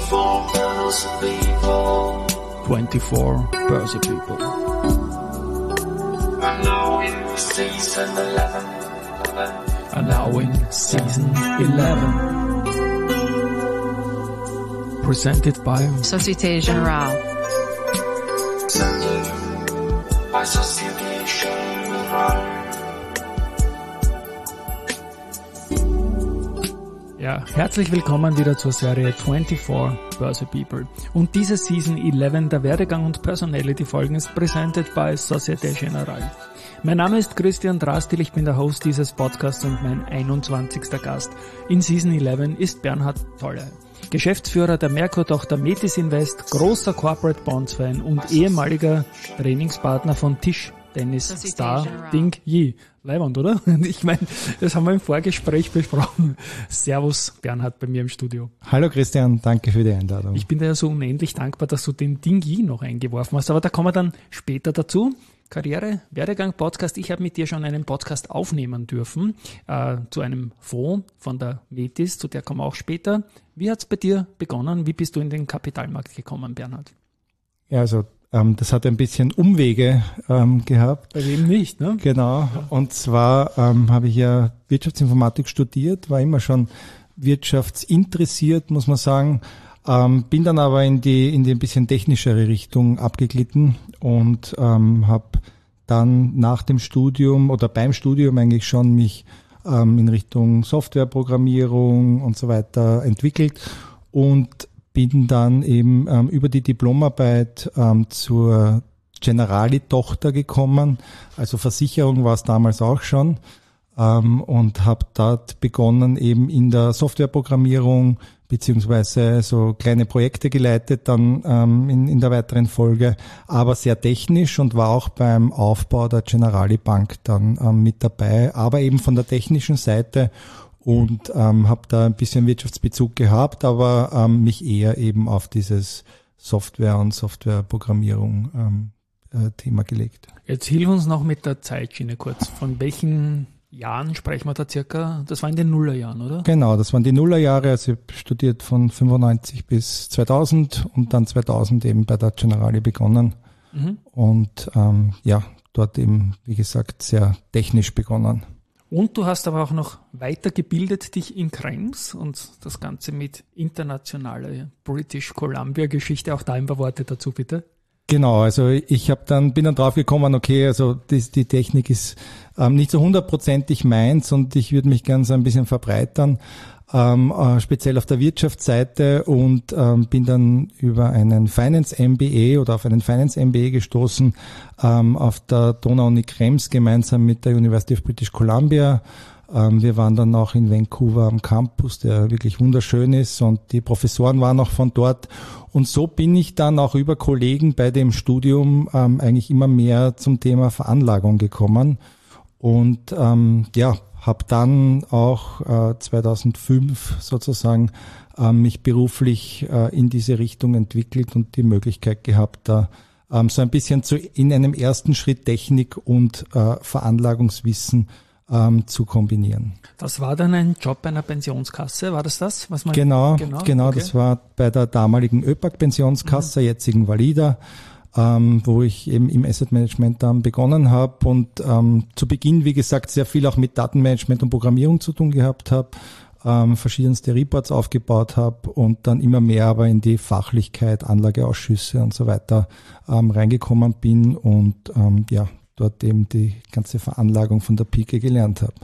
24 Börse People. And now in season 11. And now in season 11. Presented by Société Générale. By Société Générale. Ja, herzlich willkommen wieder zur Serie 24 Börse People. Und diese Season 11 der Werdegang und Personality Folgen ist presented by Société Générale. Mein Name ist Christian Drastil, ich bin der Host dieses Podcasts und mein 21. Gast in Season 11 ist Bernhard Tolle. Geschäftsführer der Merkur-Tochter Metis Invest, großer Corporate Bonds Fan und ehemaliger Trainingspartner von Tischtennis-Star Ding Yi. Leibend, oder? Ich meine, das haben wir im Vorgespräch besprochen. Servus Bernhard bei mir im Studio. Hallo Christian, danke für die Einladung. Ich bin dir ja so unendlich dankbar, dass du den Ding Yi noch eingeworfen hast, aber da kommen wir dann später dazu. Karriere, Werdegang, Podcast. Ich habe mit dir schon einen Podcast aufnehmen dürfen zu einem Fonds von der Metis, zu der kommen wir auch später. Wie hat es bei dir begonnen? Wie bist du in den Kapitalmarkt gekommen, Bernhard? Ja, also das hat ein bisschen Umwege gehabt. Bei wem nicht, ne? Genau. Und zwar habe ich ja Wirtschaftsinformatik studiert, war immer schon wirtschaftsinteressiert, muss man sagen. Bin dann aber in die ein bisschen technischere Richtung abgeglitten und habe dann nach dem Studium oder beim Studium eigentlich schon mich in Richtung Softwareprogrammierung und so weiter entwickelt und bin dann eben über die Diplomarbeit zur Generali-Tochter gekommen, also Versicherung war es damals auch schon, und habe dort begonnen eben in der Softwareprogrammierung beziehungsweise so kleine Projekte geleitet dann in der weiteren Folge, aber sehr technisch und war auch beim Aufbau der Generali Bank dann mit dabei, aber eben von der technischen Seite und habe da ein bisschen Wirtschaftsbezug gehabt, aber mich eher eben auf dieses Software und Softwareprogrammierung Thema gelegt. Jetzt hilf uns noch mit der Zeitschiene kurz. Von welchen Jahren sprechen wir da circa? Das war in den Nullerjahren, oder? Genau, das waren die Nullerjahre. Also ich habe studiert von 95 bis 2000 und dann 2000 eben bei der Generali begonnen. Und dort eben, wie gesagt, sehr technisch begonnen. Und du hast aber auch noch weitergebildet dich in Krems und das Ganze mit internationaler British Columbia Geschichte. Auch da ein paar Worte dazu, bitte. Genau, also ich bin dann drauf gekommen, okay, also die Technik ist nicht so 100%ig meins und ich würde mich gern so ein bisschen verbreitern, speziell auf der Wirtschaftsseite und bin dann über einen Finance MBA oder auf einen Finance MBA gestoßen auf der Donau-Uni Krems gemeinsam mit der University of British Columbia. Wir waren dann auch in Vancouver am Campus, der wirklich wunderschön ist und die Professoren waren auch von dort. Und so bin ich dann auch über Kollegen bei dem Studium eigentlich immer mehr zum Thema Veranlagung gekommen und habe dann auch 2005 sozusagen mich beruflich in diese Richtung entwickelt und die Möglichkeit gehabt, da so ein bisschen in einem ersten Schritt Technik und Veranlagungswissen zu kombinieren. Das war dann ein Job bei einer Pensionskasse, war das? Was man Genau, okay. Das war bei der damaligen ÖPAG-Pensionskasse, jetzigen Valida, wo ich eben im Asset Management dann begonnen habe und zu Beginn, wie gesagt, sehr viel auch mit Datenmanagement und Programmierung zu tun gehabt habe, verschiedenste Reports aufgebaut habe und dann immer mehr aber in die Fachlichkeit, Anlageausschüsse und so weiter reingekommen bin und dort eben die ganze Veranlagung von der Pike gelernt habe.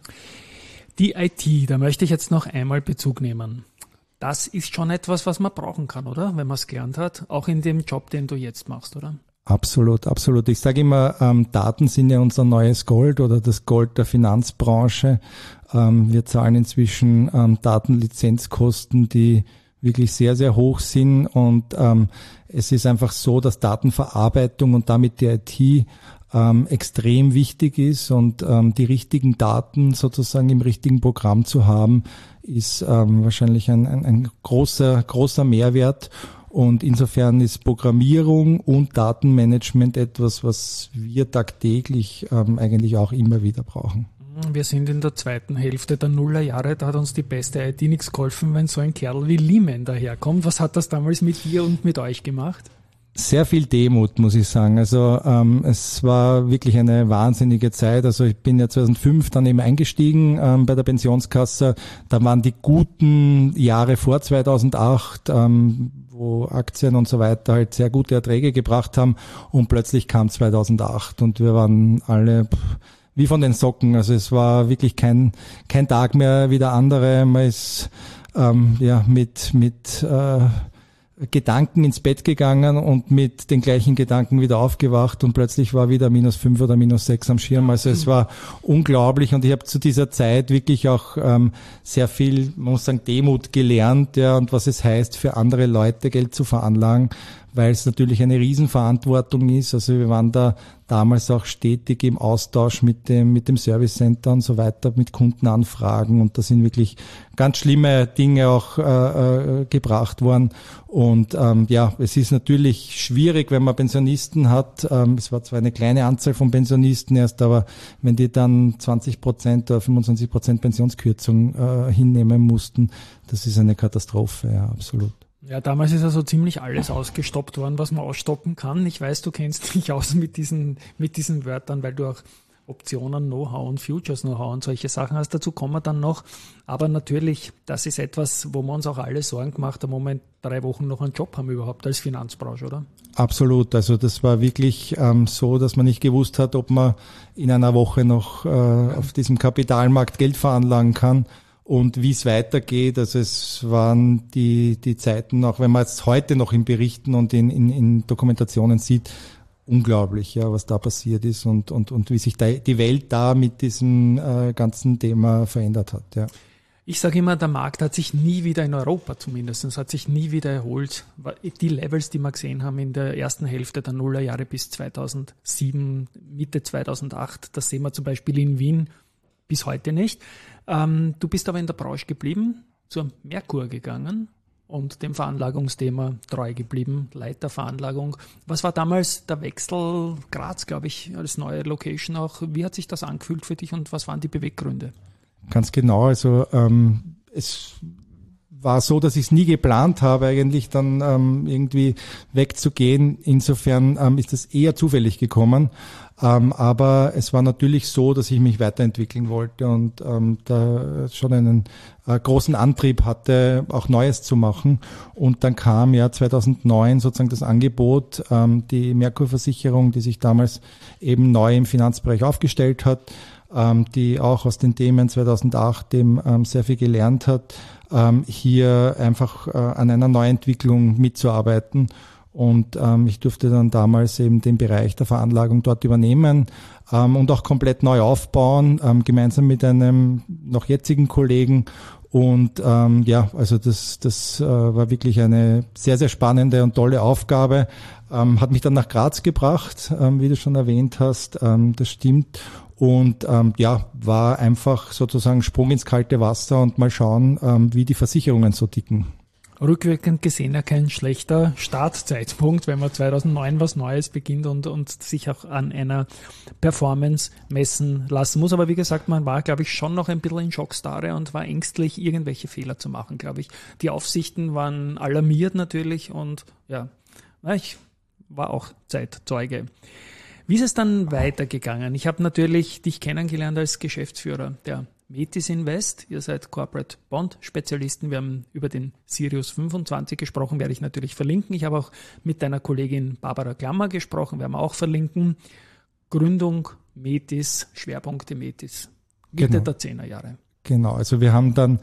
Die IT, da möchte ich jetzt noch einmal Bezug nehmen. Das ist schon etwas, was man brauchen kann, oder? Wenn man es gelernt hat, auch in dem Job, den du jetzt machst, oder? Absolut, absolut. Ich sage immer, Daten sind ja unser neues Gold oder das Gold der Finanzbranche. Wir zahlen inzwischen Datenlizenzkosten, die wirklich sehr, sehr hoch sind und es ist einfach so, dass Datenverarbeitung und damit die IT extrem wichtig ist und die richtigen Daten sozusagen im richtigen Programm zu haben, ist wahrscheinlich ein großer Mehrwert. Und insofern ist Programmierung und Datenmanagement etwas, was wir tagtäglich eigentlich auch immer wieder brauchen. Wir sind in der zweiten Hälfte der Nullerjahre, da hat uns die beste IT nichts geholfen, wenn so ein Kerl wie Lehman daherkommt. Was hat das damals mit dir und mit euch gemacht? Sehr viel Demut, muss ich sagen. Also es war wirklich eine wahnsinnige Zeit. Also ich bin ja 2005 dann eben eingestiegen bei der Pensionskasse. Da waren die guten Jahre vor 2008, wo Aktien und so weiter halt sehr gute Erträge gebracht haben. Und plötzlich kam 2008 und wir waren alle wie von den Socken. Also es war wirklich kein Tag mehr wie der andere. Man ist mit Gedanken ins Bett gegangen und mit den gleichen Gedanken wieder aufgewacht und plötzlich war wieder -5 oder -6 am Schirm. Also es war unglaublich und ich habe zu dieser Zeit wirklich auch sehr viel, man muss sagen, Demut gelernt, ja, und was es heißt, für andere Leute Geld zu veranlagen, weil es natürlich eine Riesenverantwortung ist. Also wir waren da damals auch stetig im Austausch mit dem Service Center und so weiter, mit Kundenanfragen und da sind wirklich ganz schlimme Dinge auch gebracht worden. Und es ist natürlich schwierig, wenn man Pensionisten hat. Es war zwar eine kleine Anzahl von Pensionisten erst, aber wenn die dann 20% oder 25% Pensionskürzung hinnehmen mussten, das ist eine Katastrophe, ja, absolut. Ja, damals ist also ziemlich alles ausgestoppt worden, was man ausstoppen kann. Ich weiß, du kennst dich aus mit diesen Wörtern, weil du auch Optionen, Know-how und Futures Know-how und solche Sachen hast. Dazu kommen wir dann noch. Aber natürlich, das ist etwas, wo wir uns auch alle Sorgen gemacht haben, ob wir in 3 Wochen noch einen Job haben überhaupt als Finanzbranche, oder? Absolut. Also das war wirklich so, dass man nicht gewusst hat, ob man in einer Woche noch auf diesem Kapitalmarkt Geld veranlagen kann. Und wie es weitergeht, also es waren die Zeiten, auch wenn man jetzt heute noch in Berichten und in Dokumentationen sieht, unglaublich, ja, was da passiert ist und wie sich die Welt da mit diesem ganzen Thema verändert hat, ja. Ich sage immer, der Markt hat sich nie wieder in Europa zumindest, hat sich nie wieder erholt. Die Levels, die wir gesehen haben in der ersten Hälfte der Nullerjahre bis 2007, Mitte 2008, das sehen wir zum Beispiel in Wien bis heute nicht. Du bist aber in der Branche geblieben, zur Merkur gegangen und dem Veranlagungsthema treu geblieben, Leiterveranlagung. Was war damals der Wechsel Graz, glaube ich, als neue Location auch? Wie hat sich das angefühlt für dich und was waren die Beweggründe? Ganz genau, also es war so, dass ich es nie geplant habe, eigentlich dann irgendwie wegzugehen. Insofern ist es eher zufällig gekommen. Aber es war natürlich so, dass ich mich weiterentwickeln wollte und da schon einen großen Antrieb hatte, auch Neues zu machen. Und dann kam ja 2009 sozusagen das Angebot, die Merkur-Versicherung, die sich damals eben neu im Finanzbereich aufgestellt hat, die auch aus den Themen 2008 eben sehr viel gelernt hat, hier einfach an einer Neuentwicklung mitzuarbeiten. Und ich durfte dann damals eben den Bereich der Veranlagung dort übernehmen und auch komplett neu aufbauen, gemeinsam mit einem noch jetzigen Kollegen. Und also das war wirklich eine sehr, sehr spannende und tolle Aufgabe. Hat mich dann nach Graz gebracht, wie du schon erwähnt hast, das stimmt. Und war einfach sozusagen Sprung ins kalte Wasser und mal schauen, wie die Versicherungen so ticken. Rückwirkend gesehen ja kein schlechter Startzeitpunkt, wenn man 2009 was Neues beginnt und sich auch an einer Performance messen lassen muss. Aber wie gesagt, man war, glaube ich, schon noch ein bisschen in Schockstarre und war ängstlich, irgendwelche Fehler zu machen, glaube ich. Die Aufsichten waren alarmiert natürlich und ich war auch Zeitzeuge. Wie ist es dann weitergegangen? Ich habe natürlich dich kennengelernt als Geschäftsführer der Metis Invest. Ihr seid Corporate Bond Spezialisten. Wir haben über den Sirius 25 gesprochen, werde ich natürlich verlinken. Ich habe auch mit deiner Kollegin Barbara Klammer gesprochen, werden wir auch verlinken. Gründung Metis, Schwerpunkte Metis, Mitte der 10er Jahre. Genau, also wir haben dann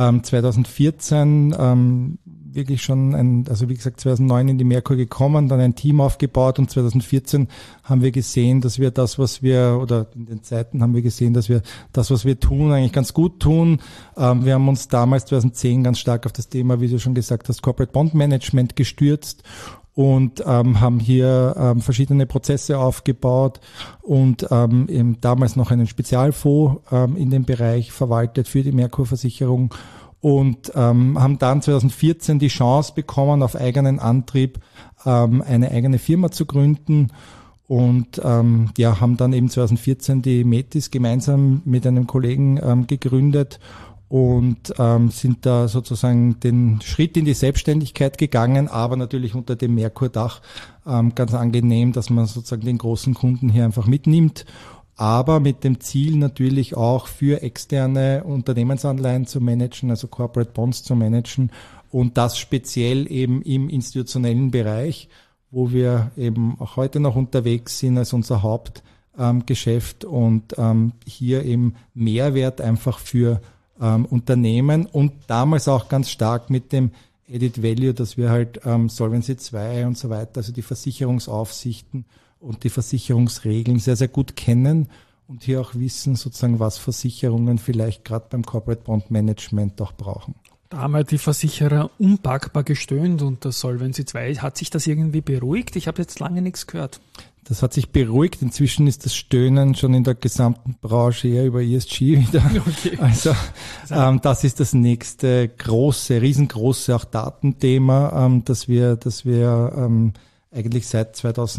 2014 wirklich schon wie gesagt 2009 in die Merkur gekommen, dann ein Team aufgebaut und 2014 haben wir gesehen, dass wir in den Zeiten haben wir gesehen, dass wir das, was wir tun, eigentlich ganz gut tun. Wir haben uns damals 2010 ganz stark auf das Thema, wie du schon gesagt hast, Corporate Bond Management gestürzt und haben hier verschiedene Prozesse aufgebaut und eben damals noch einen Spezialfonds in dem Bereich verwaltet für die Merkur-Versicherung und haben dann 2014 die Chance bekommen, auf eigenen Antrieb eine eigene Firma zu gründen und haben dann eben 2014 die Metis gemeinsam mit einem Kollegen gegründet und sind da sozusagen den Schritt in die Selbstständigkeit gegangen, aber natürlich unter dem Merkur-Dach, ganz angenehm, dass man sozusagen den großen Kunden hier einfach mitnimmt, aber mit dem Ziel natürlich auch für externe Unternehmensanleihen zu managen, also Corporate Bonds zu managen, und das speziell eben im institutionellen Bereich, wo wir eben auch heute noch unterwegs sind als unser Hauptgeschäft und hier eben Mehrwert einfach für Unternehmen und damals auch ganz stark mit dem Added Value, dass wir halt Solvency II und so weiter, also die Versicherungsaufsichten und die Versicherungsregeln sehr, sehr gut kennen und hier auch wissen sozusagen, was Versicherungen vielleicht gerade beim Corporate Bond Management auch brauchen. Da haben halt die Versicherer unpackbar gestöhnt und das Solvency II. Hat sich das irgendwie beruhigt? Ich habe jetzt lange nichts gehört. Das hat sich beruhigt. Inzwischen ist das Stöhnen schon in der gesamten Branche eher über ESG wieder. Okay. Also das ist das nächste riesengroße auch Datenthema, das wir eigentlich seit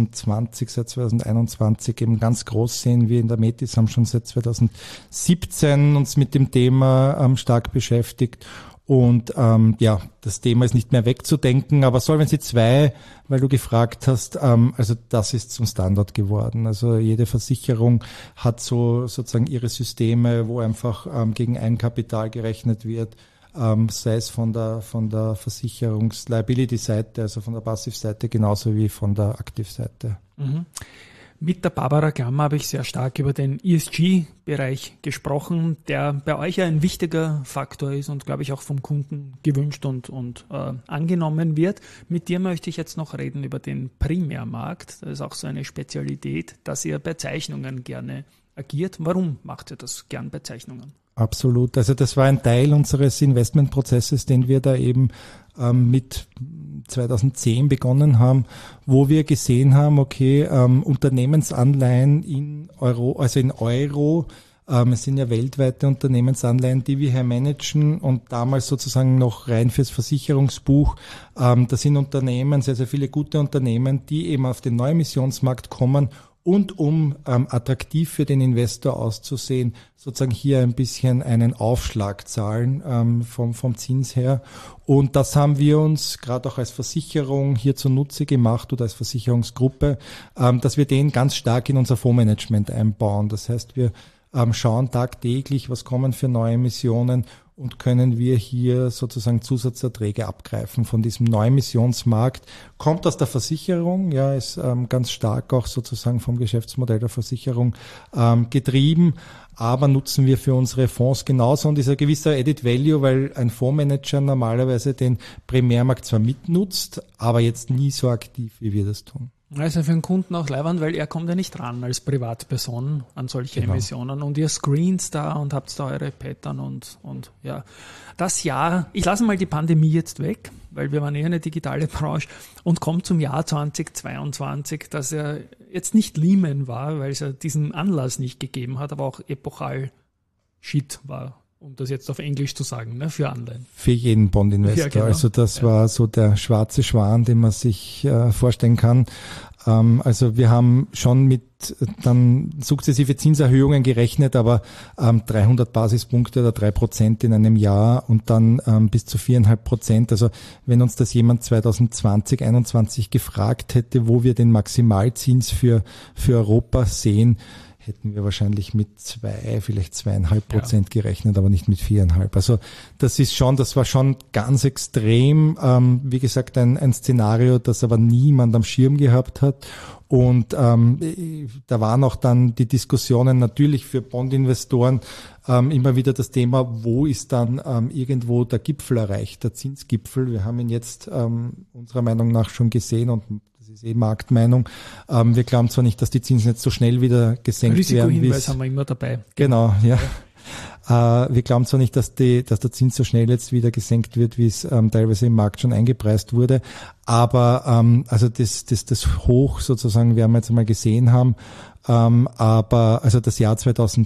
2021 eben ganz groß sehen. Wir in der Metis haben schon seit 2017 uns mit dem Thema stark beschäftigt. Und das Thema ist nicht mehr wegzudenken, aber Solvency II, weil du gefragt hast, also das ist zum Standard geworden. Also jede Versicherung hat so sozusagen ihre Systeme, wo einfach gegen Eigenkapital gerechnet wird, sei es von der Versicherungs-Liability-Seite, also von der Passivseite, genauso wie von der Aktivseite. Mhm. Mit der Barbara Klammer habe ich sehr stark über den ESG-Bereich gesprochen, der bei euch ja ein wichtiger Faktor ist und, glaube ich, auch vom Kunden gewünscht und angenommen wird. Mit dir möchte ich jetzt noch reden über den Primärmarkt. Das ist auch so eine Spezialität, dass ihr bei Zeichnungen gerne agiert. Warum macht ihr das gern bei Zeichnungen? Absolut. Also das war ein Teil unseres Investmentprozesses, den wir da eben mit 2010 begonnen haben, wo wir gesehen haben, okay, Unternehmensanleihen in Euro, es sind ja weltweite Unternehmensanleihen, die wir hier managen und damals sozusagen noch rein fürs Versicherungsbuch. Das sind Unternehmen, sehr, sehr viele gute Unternehmen, die eben auf den Neuemissionsmarkt kommen und um attraktiv für den Investor auszusehen, sozusagen hier ein bisschen einen Aufschlag zahlen vom Zins her. Und das haben wir uns gerade auch als Versicherung hier zunutze gemacht oder als Versicherungsgruppe, dass wir den ganz stark in unser Fondsmanagement einbauen. Das heißt, wir schauen tagtäglich, was kommen für neue Emissionen und können wir hier sozusagen Zusatzerträge abgreifen von diesem Neuemissionsmarkt. Kommt aus der Versicherung, ja, ist ganz stark auch sozusagen vom Geschäftsmodell der Versicherung getrieben, aber nutzen wir für unsere Fonds genauso und ist ein gewisser Added Value, weil ein Fondsmanager normalerweise den Primärmarkt zwar mitnutzt, aber jetzt nie so aktiv, wie wir das tun. Also für den Kunden auch leiwand, weil er kommt ja nicht ran als Privatperson an solche Emissionen und ihr screent da und habt da eure Pattern und ja. Das Jahr, ich lasse mal die Pandemie jetzt weg, weil wir waren eher eine digitale Branche und komme zum Jahr 2022, das ja jetzt nicht Lehman war, weil es ja diesen Anlass nicht gegeben hat, aber auch epochal Shit war. Um das jetzt auf Englisch zu sagen, ne, für Anleihen. Für jeden Bondinvestor. Ja, genau. Also das war so der schwarze Schwan, den man sich vorstellen kann. Also wir haben schon mit dann sukzessive Zinserhöhungen gerechnet, aber 300 Basispunkte oder 3% in einem Jahr und dann bis zu 4,5%. Also wenn uns das jemand 2020, 2021 gefragt hätte, wo wir den Maximalzins für Europa sehen, hätten wir wahrscheinlich mit 2, vielleicht 2,5% gerechnet, aber nicht mit 4,5. Also das war schon ganz extrem. Wie gesagt, ein Szenario, das aber niemand am Schirm gehabt hat. Und da waren auch dann die Diskussionen natürlich für Bondinvestoren immer wieder das Thema, wo ist dann irgendwo der Gipfel erreicht, der Zinsgipfel. Wir haben ihn jetzt unserer Meinung nach schon gesehen und das ist Marktmeinung. Wir glauben zwar nicht, dass die Zinsen jetzt so schnell wieder gesenkt werden. Risikohinweis haben wir immer dabei. Genau, ja. Wir glauben zwar nicht, dass der Zins so schnell jetzt wieder gesenkt wird, wie es teilweise im Markt schon eingepreist wurde, aber also das Hoch sozusagen, werden wir jetzt einmal gesehen haben, Aber also das Jahr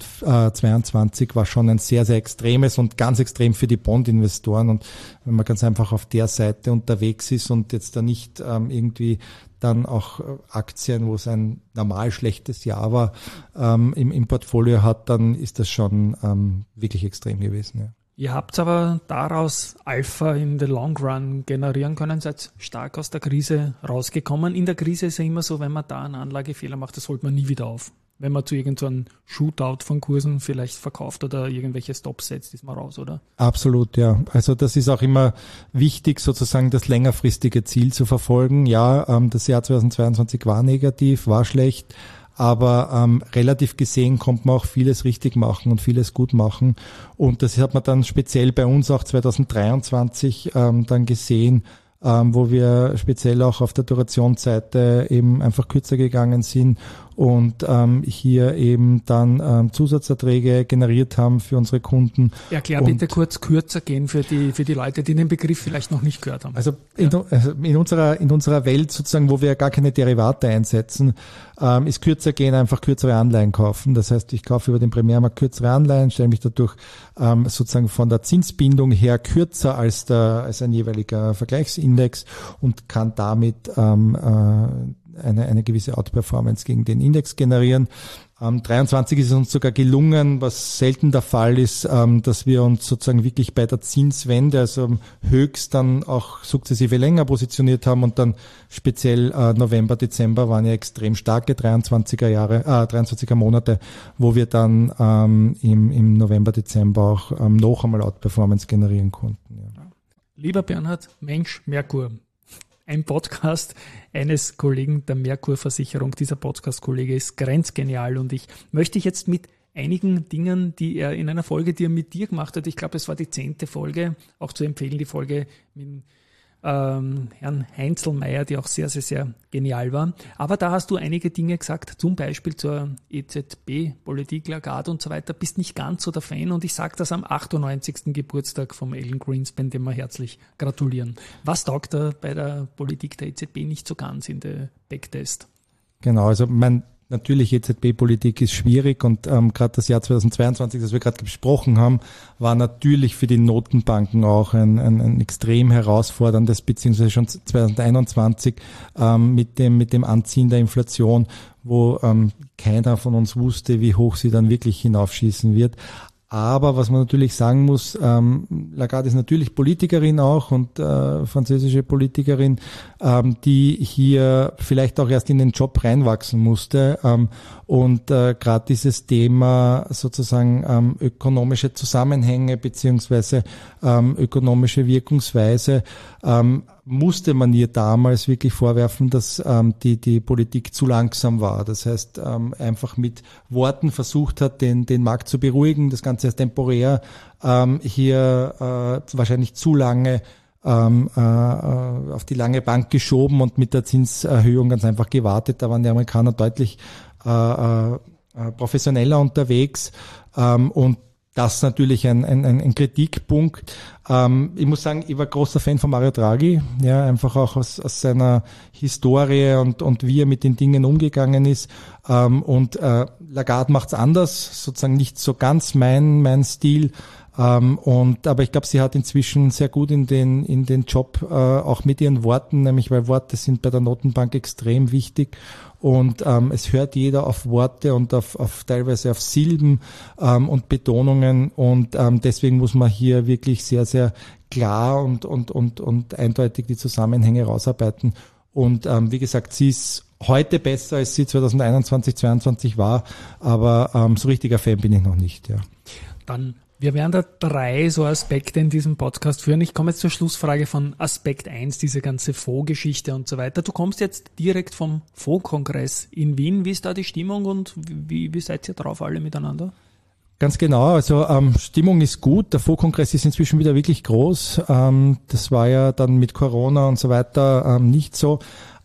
2022 war schon ein sehr, sehr extremes und ganz extrem für die Bondinvestoren. Und wenn man ganz einfach auf der Seite unterwegs ist und jetzt da nicht irgendwie dann auch Aktien, wo es ein normal schlechtes Jahr war, im Portfolio hat, dann ist das schon wirklich extrem gewesen. Ja. Ihr habt aber daraus Alpha in the long run generieren können, seid stark aus der Krise rausgekommen. In der Krise ist ja immer so, wenn man da einen Anlagefehler macht, das holt man nie wieder auf. Wenn man zu irgendeinem Shootout von Kursen vielleicht verkauft oder irgendwelche Stops setzt, ist man raus, oder? Absolut, ja. Also das ist auch immer wichtig, sozusagen das längerfristige Ziel zu verfolgen. Ja, das Jahr 2022 war negativ, war schlecht, aber relativ gesehen konnte man auch vieles richtig machen und vieles gut machen. Und das hat man dann speziell bei uns auch 2023 dann gesehen, wo wir speziell auch auf der Durationsseite eben einfach kürzer gegangen sind und hier eben dann Zusatzerträge generiert haben für unsere Kunden. Erklär bitte kurz kürzer gehen für die Leute, die den Begriff vielleicht noch nicht gehört haben. Also in unserer Welt sozusagen, wo wir gar keine Derivate einsetzen, ist kürzer gehen einfach kürzere Anleihen kaufen. Das heißt, ich kaufe über den Primärmarkt kürzere Anleihen, stelle mich dadurch sozusagen von der Zinsbindung her kürzer als ein jeweiliger Vergleichsindex und kann damit eine gewisse Outperformance gegen den Index generieren. 23 ist es uns sogar gelungen, was selten der Fall ist, dass wir uns sozusagen wirklich bei der Zinswende, also höchst dann auch sukzessive länger positioniert haben und dann speziell November, Dezember waren ja extrem starke 23er Monate, wo wir dann im November, Dezember auch noch einmal Outperformance generieren konnten. Ja. Lieber Bernhard, Mensch, Merkur. Ein Podcast eines Kollegen der Merkur-Versicherung. Dieser Podcast-Kollege ist grenzgenial und ich möchte dich jetzt mit einigen Dingen, die er in einer Folge, die er mit dir gemacht hat, ich glaube, es war die 10. Folge, auch zu empfehlen, die Folge mit Herrn Heinzelmeier, die auch sehr, sehr, sehr genial war. Aber da hast du einige Dinge gesagt, zum Beispiel zur EZB-Politik, Lagarde und so weiter, bist nicht ganz so der Fan und ich sage das am 98. Geburtstag vom Alan Greenspan, dem wir herzlich gratulieren. Was taugt da bei der Politik der EZB nicht so ganz in der Backtest? Genau, also natürlich, EZB-Politik ist schwierig und gerade das Jahr 2022, das wir gerade besprochen haben, war natürlich für die Notenbanken auch ein extrem herausforderndes, beziehungsweise schon 2021 mit dem Anziehen der Inflation, wo keiner von uns wusste, wie hoch sie dann wirklich hinaufschießen wird. Aber was man natürlich sagen muss, Lagarde ist natürlich Politikerin auch und französische Politikerin, die hier vielleicht auch erst in den Job reinwachsen musste. Und gerade dieses Thema sozusagen ökonomische Zusammenhänge beziehungsweise ökonomische Wirkungsweise musste man ihr damals wirklich vorwerfen, dass die Politik zu langsam war. Das heißt, einfach mit Worten versucht hat, den Markt zu beruhigen, das Ganze ist temporär, hier wahrscheinlich zu lange auf die lange Bank geschoben und mit der Zinserhöhung ganz einfach gewartet. Da waren die Amerikaner deutlich professioneller unterwegs und das natürlich ein Kritikpunkt. Ich muss sagen, ich war großer Fan von Mario Draghi, ja, einfach auch aus seiner Historie und wie er mit den Dingen umgegangen ist. Und Lagarde macht's anders, sozusagen nicht so ganz mein Stil. Aber ich glaube, sie hat inzwischen sehr gut in den Job, auch mit ihren Worten, nämlich weil Worte sind bei der Notenbank extrem wichtig. Und es hört jeder auf Worte und auf teilweise auf Silben und Betonungen und deswegen muss man hier wirklich sehr, sehr klar und eindeutig die Zusammenhänge rausarbeiten. Und wie gesagt, sie ist heute besser, als sie 2021, 2022 war, aber so richtiger Fan bin ich noch nicht. Ja. Dann wir werden da 3 so Aspekte in diesem Podcast führen. Ich komme jetzt zur Schlussfrage von Aspekt 1, diese ganze Fondsgeschichte und so weiter. Du kommst jetzt direkt vom Fondskongress in Wien. Wie ist da die Stimmung und wie seid ihr drauf alle miteinander? Ganz genau, also Stimmung ist gut. Der Fondskongress ist inzwischen wieder wirklich groß. Das war ja dann mit Corona und so weiter nicht so.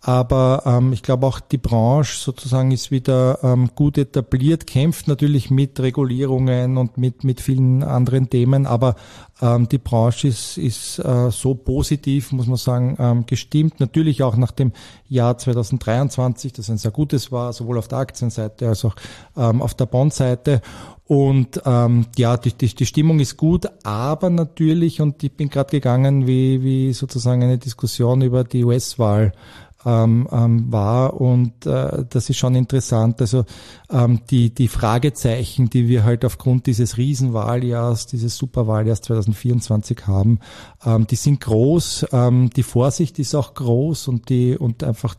Aber ich glaube auch die Branche sozusagen ist wieder gut etabliert, kämpft natürlich mit Regulierungen und mit vielen anderen Themen, aber die Branche ist so positiv, muss man sagen, gestimmt. Natürlich auch nach dem Jahr 2023, das ein sehr gutes war, sowohl auf der Aktienseite als auch auf der Bondseite. Und die Stimmung ist gut, aber natürlich, und ich bin gerade gegangen, wie sozusagen eine Diskussion über die US-Wahl war, und das ist schon interessant. Also die Fragezeichen, die wir halt aufgrund dieses Riesenwahljahrs, dieses Superwahljahrs 2024 haben, die sind groß, die Vorsicht ist auch groß und einfach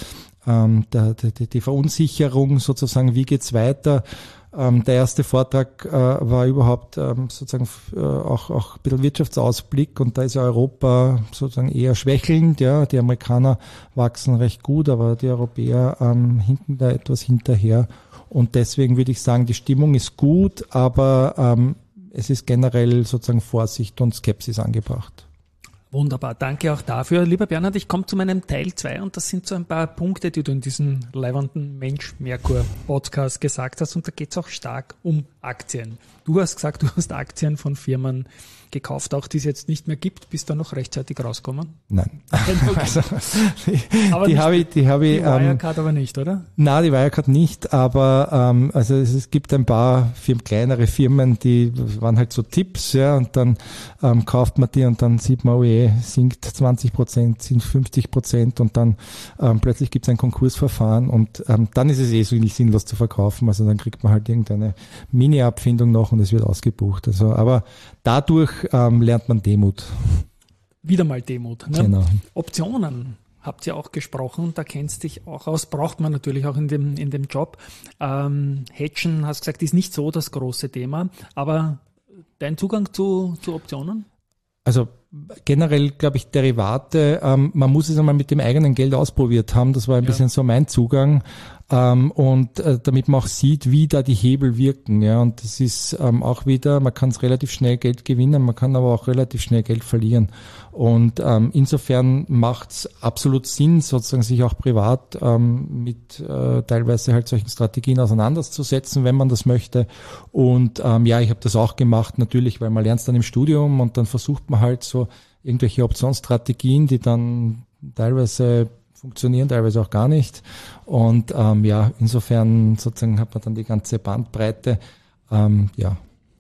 die Verunsicherung sozusagen, wie geht's weiter. Der erste Vortrag war überhaupt sozusagen auch ein bisschen Wirtschaftsausblick, und da ist ja Europa sozusagen eher schwächelnd. Ja, die Amerikaner wachsen recht gut, aber die Europäer hinken da etwas hinterher. Und deswegen würde ich sagen, die Stimmung ist gut, aber es ist generell sozusagen Vorsicht und Skepsis angebracht. Wunderbar, danke auch dafür. Lieber Bernhard, ich komme zu meinem Teil 2, und das sind so ein paar Punkte, die du in diesem leibenden Mensch-Merkur-Podcast gesagt hast, und da geht es auch stark um Aktien. Du hast gesagt, du hast Aktien von Firmen gekauft, auch die es jetzt nicht mehr gibt. Bist du noch rechtzeitig rausgekommen? Nein. Also, die habe ich. Die Wirecard aber nicht, oder? Nein, die Wirecard nicht, aber also es gibt ein paar kleinere Firmen, die waren halt so Tipps, ja, und dann kauft man die und dann sieht man, oh je, sinkt 20%, sind 50%, und dann plötzlich gibt es ein Konkursverfahren, und dann ist es so sinnlos zu verkaufen. Also dann kriegt man halt irgendeine Mini-Abfindung noch und es wird ausgebucht. Also, aber dadurch lernt man Demut. Wieder mal Demut. Ne? Genau. Optionen habt ihr auch gesprochen, da kennst dich auch aus, braucht man natürlich auch in dem Job. Hedgen, hast gesagt, ist nicht so das große Thema, aber dein Zugang zu Optionen? Also generell, glaube ich, Derivate, man muss es einmal mit dem eigenen Geld ausprobiert haben, das war ein bisschen so mein Zugang. Und damit man auch sieht, wie da die Hebel wirken, ja, und das ist auch wieder, man kann relativ schnell Geld gewinnen, man kann aber auch relativ schnell Geld verlieren, und insofern macht es absolut Sinn, sozusagen sich auch privat mit teilweise halt solchen Strategien auseinanderzusetzen, wenn man das möchte. Und ich habe das auch gemacht, natürlich, weil man lernt es dann im Studium, und dann versucht man halt so irgendwelche Optionsstrategien, die dann teilweise funktionieren, teilweise auch gar nicht. Und insofern sozusagen hat man dann die ganze Bandbreite. Ja,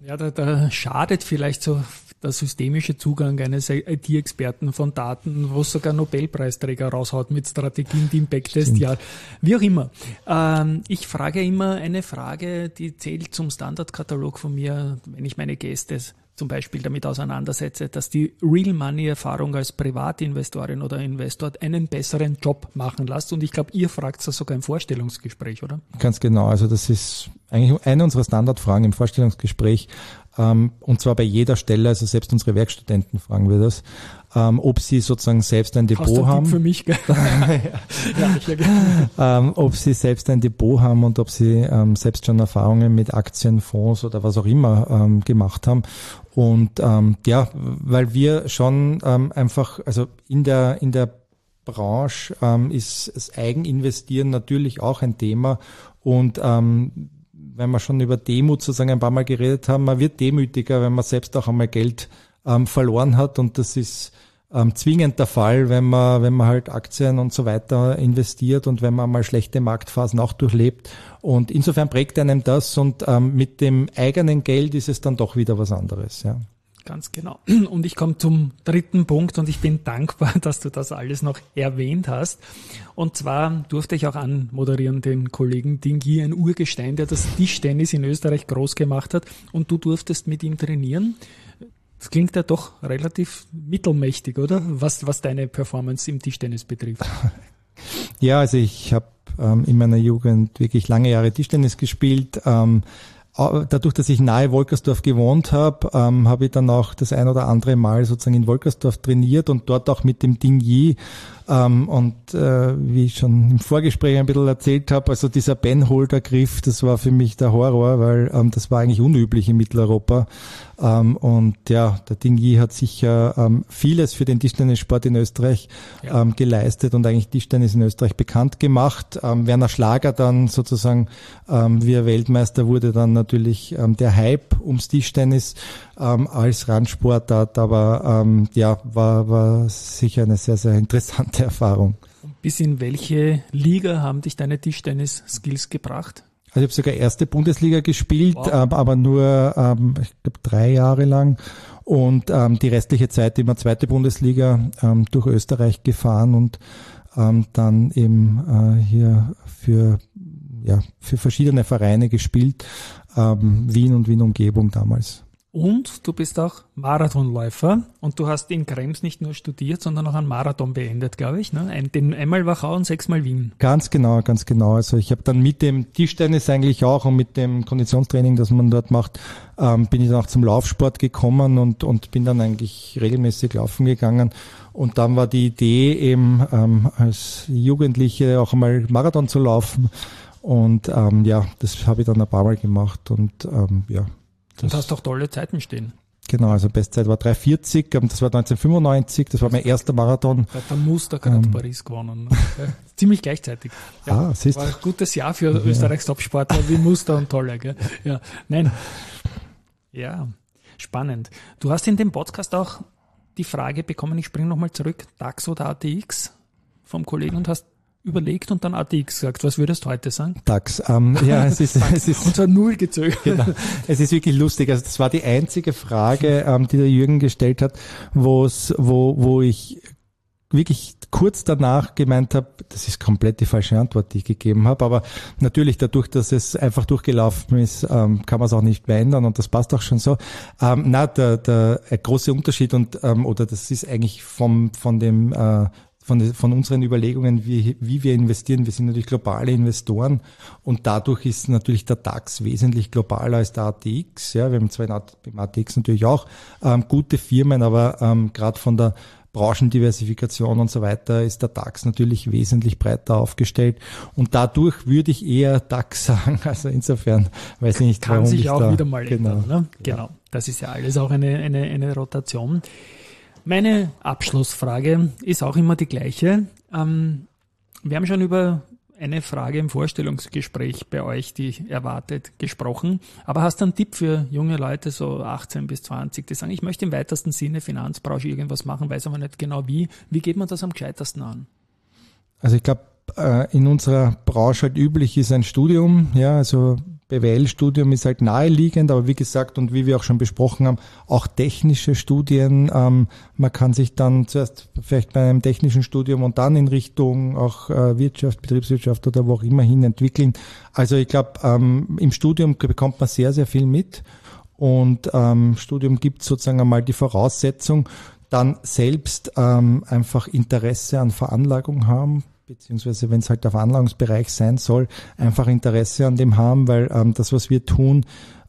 da schadet vielleicht so der systemische Zugang eines IT-Experten von Daten, wo sogar Nobelpreisträger raushaut mit Strategien, die im Backtest, ja, wie auch immer. Ich frage immer eine Frage, die zählt zum Standardkatalog von mir, wenn ich meine Gäste zum Beispiel damit auseinandersetze, dass die Real-Money-Erfahrung als Privatinvestorin oder Investor einen besseren Job machen lässt. Und ich glaube, ihr fragt das sogar im Vorstellungsgespräch, oder? Ganz genau. Also das ist eigentlich eine unserer Standardfragen im Vorstellungsgespräch. Und zwar bei jeder Stelle, also selbst unsere Werkstudenten fragen wir das, ob sie sozusagen selbst ein Depot Hast du einen haben. Tipp für mich, gell? Ob sie selbst ein Depot haben und ob sie selbst schon Erfahrungen mit Aktien, Fonds oder was auch immer gemacht haben. Und weil wir schon einfach, also in der Branche ist das Eigeninvestieren natürlich auch ein Thema, und wenn wir schon über Demut sozusagen ein paar Mal geredet haben, man wird demütiger, wenn man selbst auch einmal Geld verloren hat, und das ist zwingend der Fall, wenn man halt Aktien und so weiter investiert und wenn man mal schlechte Marktphasen auch durchlebt, und insofern prägt einem das, und mit dem eigenen Geld ist es dann doch wieder was anderes, ja. Ganz genau. Und ich komme zum dritten Punkt, und ich bin dankbar, dass du das alles noch erwähnt hast. Und zwar durfte ich auch anmoderieren den Kollegen Dingy, ein Urgestein, der das Tischtennis in Österreich groß gemacht hat, und du durftest mit ihm trainieren. Das klingt ja doch relativ mittelmächtig, oder? Was deine Performance im Tischtennis betrifft. Ja, also ich habe in meiner Jugend wirklich lange Jahre Tischtennis gespielt. Dadurch, dass ich nahe Wolkersdorf gewohnt habe, habe ich dann auch das ein oder andere Mal sozusagen in Wolkersdorf trainiert und dort auch mit dem Dingy Wie ich schon im Vorgespräch ein bisschen erzählt habe, also dieser Penholder-Griff, das war für mich der Horror, weil das war eigentlich unüblich in Mitteleuropa. Der Tingyi hat sicher vieles für den Tischtennissport in Österreich geleistet und eigentlich Tischtennis in Österreich bekannt gemacht. Werner Schlager dann sozusagen, wie er Weltmeister wurde, dann natürlich der Hype ums Tischtennis als Randsportart, aber war sicher eine sehr, sehr interessante Erfahrung. Bis in welche Liga haben dich deine Tischtennis-Skills gebracht? Also ich habe sogar erste Bundesliga gespielt, wow. Aber nur, ich glaube, 3 Jahre lang und die restliche Zeit immer zweite Bundesliga durch Österreich gefahren und dann eben hier für verschiedene Vereine gespielt, Wien und Wien-Umgebung damals. Und du bist auch Marathonläufer und du hast in Krems nicht nur studiert, sondern auch einen Marathon beendet, glaube ich. Ne? Einmal Wachau und 6-mal Wien. Ganz genau. Also ich habe dann mit dem Tischtennis eigentlich auch und mit dem Konditionstraining, das man dort macht, bin ich dann auch zum Laufsport gekommen und bin dann eigentlich regelmäßig laufen gegangen. Und dann war die Idee eben als Jugendliche auch einmal Marathon zu laufen. Und das habe ich dann ein paar Mal gemacht und Und hast auch tolle Zeiten stehen. Genau, also Bestzeit war 3,40, das war 1995, das war mein erster Marathon. Der Muster hat Paris gewonnen. Ziemlich gleichzeitig. Ja, siehst du. War ein gutes Jahr für Österreichs Topsportler wie Muster und Tolle. Gell? Ja, nein. Ja, spannend. Du hast in dem Podcast auch die Frage bekommen, ich springe nochmal zurück, DAX oder ATX vom Kollegen und hast überlegt und dann ATX gesagt. Was würdest du heute sagen? DAX. Es ist und zwar null gezögert. Genau. Es ist wirklich lustig. Also das war die einzige Frage, die der Jürgen gestellt hat, wo ich wirklich kurz danach gemeint habe, das ist komplett die falsche Antwort, die ich gegeben habe. Aber natürlich dadurch, dass es einfach durchgelaufen ist, kann man es auch nicht mehr ändern und das passt auch schon so. Der große Unterschied oder das ist eigentlich von unseren Überlegungen, wie wir investieren. Wir sind natürlich globale Investoren und dadurch ist natürlich der DAX wesentlich globaler als der ATX. Ja, wir haben zwar beim ATX natürlich auch gute Firmen, aber gerade von der Branchendiversifikation und so weiter ist der DAX natürlich wesentlich breiter aufgestellt und dadurch würde ich eher DAX sagen. Also insofern weiß ich nicht, kann warum sich ich auch da, wieder mal ändern. Ne? Genau, das ist ja alles auch eine Rotation. Meine Abschlussfrage ist auch immer die gleiche. Wir haben schon über eine Frage im Vorstellungsgespräch bei euch, die erwartet, gesprochen. Aber hast du einen Tipp für junge Leute, so 18 bis 20, die sagen, ich möchte im weitesten Sinne Finanzbranche irgendwas machen, weiß aber nicht genau wie. Wie geht man das am gescheitersten an? Also ich glaube, in unserer Branche halt üblich ist ein Studium, ja, also BWL-Studium ist halt naheliegend, aber wie gesagt und wie wir auch schon besprochen haben, auch technische Studien. Man kann sich dann zuerst vielleicht bei einem technischen Studium und dann in Richtung auch Wirtschaft, Betriebswirtschaft oder wo auch immer hin entwickeln. Also ich glaube, im Studium bekommt man sehr, sehr viel mit und Studium gibt sozusagen einmal die Voraussetzung, dann selbst einfach Interesse an Veranlagung haben, beziehungsweise wenn es halt der Veranlagungsbereich sein soll, einfach Interesse an dem haben, weil das, was wir tun,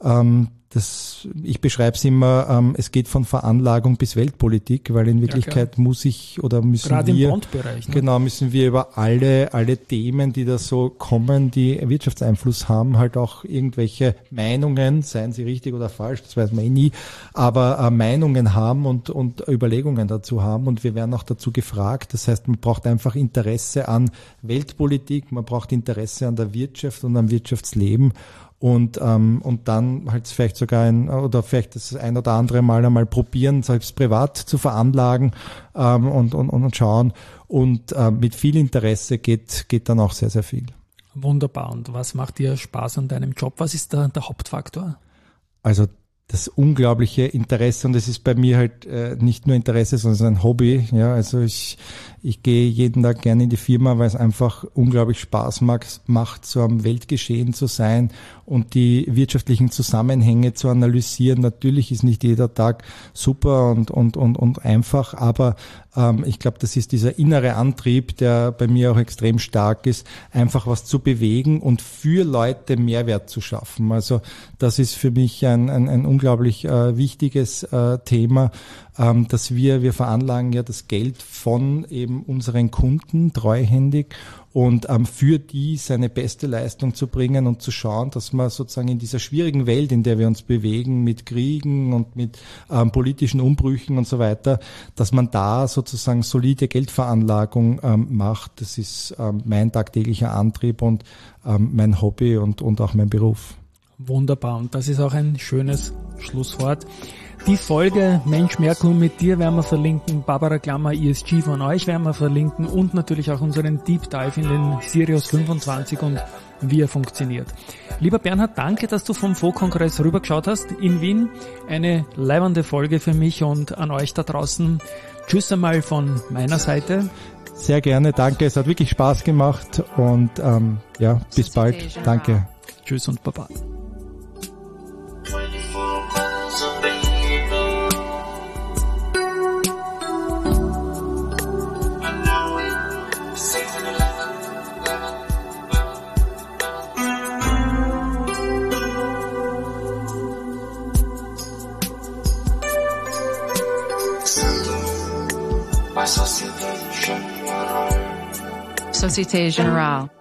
ich beschreibe es immer, es geht von Veranlagung bis Weltpolitik, weil in Wirklichkeit müssen gerade wir, im Bondbereich, ne? Genau, müssen wir über alle Themen, die da so kommen, die Wirtschaftseinfluss haben, halt auch irgendwelche Meinungen, seien sie richtig oder falsch, das weiß man nie, aber Meinungen haben und Überlegungen dazu haben und wir werden auch dazu gefragt. Das heißt, man braucht einfach Interesse an Weltpolitik, man braucht Interesse an der Wirtschaft und am Wirtschaftsleben. Und dann halt vielleicht sogar vielleicht das ein oder andere Mal einmal probieren, selbst privat zu veranlagen und schauen. Und mit viel Interesse geht dann auch sehr, sehr viel. Wunderbar. Und was macht dir Spaß an deinem Job? Was ist der Hauptfaktor? Also das unglaubliche Interesse und es ist bei mir halt nicht nur Interesse, sondern ein Hobby. Ja, also ich gehe jeden Tag gerne in die Firma, weil es einfach unglaublich Spaß macht, so am Weltgeschehen zu sein und die wirtschaftlichen Zusammenhänge zu analysieren. Natürlich ist nicht jeder Tag super und einfach, aber ich glaube, das ist dieser innere Antrieb, der bei mir auch extrem stark ist, einfach was zu bewegen und für Leute Mehrwert zu schaffen. Also das ist für mich ein unglaublich wichtiges Thema, dass wir veranlagen ja das Geld von eben unseren Kunden treuhändig und für die seine beste Leistung zu bringen und zu schauen, dass man sozusagen in dieser schwierigen Welt, in der wir uns bewegen, mit Kriegen und mit politischen Umbrüchen und so weiter, dass man da sozusagen solide Geldveranlagung macht. Das ist mein tagtäglicher Antrieb und mein Hobby und auch mein Beruf. Wunderbar, und das ist auch ein schönes Schlusswort. Die Folge Mensch Merkur mit dir werden wir verlinken, Barbara Klammer ESG von euch werden wir verlinken und natürlich auch unseren Deep Dive in den Sirius 25 und wie er funktioniert. Lieber Bernhard, danke, dass du vom FO-Kongress rübergeschaut hast in Wien. Eine leibende Folge für mich und an euch da draußen. Tschüss einmal von meiner Seite. Sehr gerne, danke, es hat wirklich Spaß gemacht und bis bald, danke. Tschüss und Baba. Société Générale.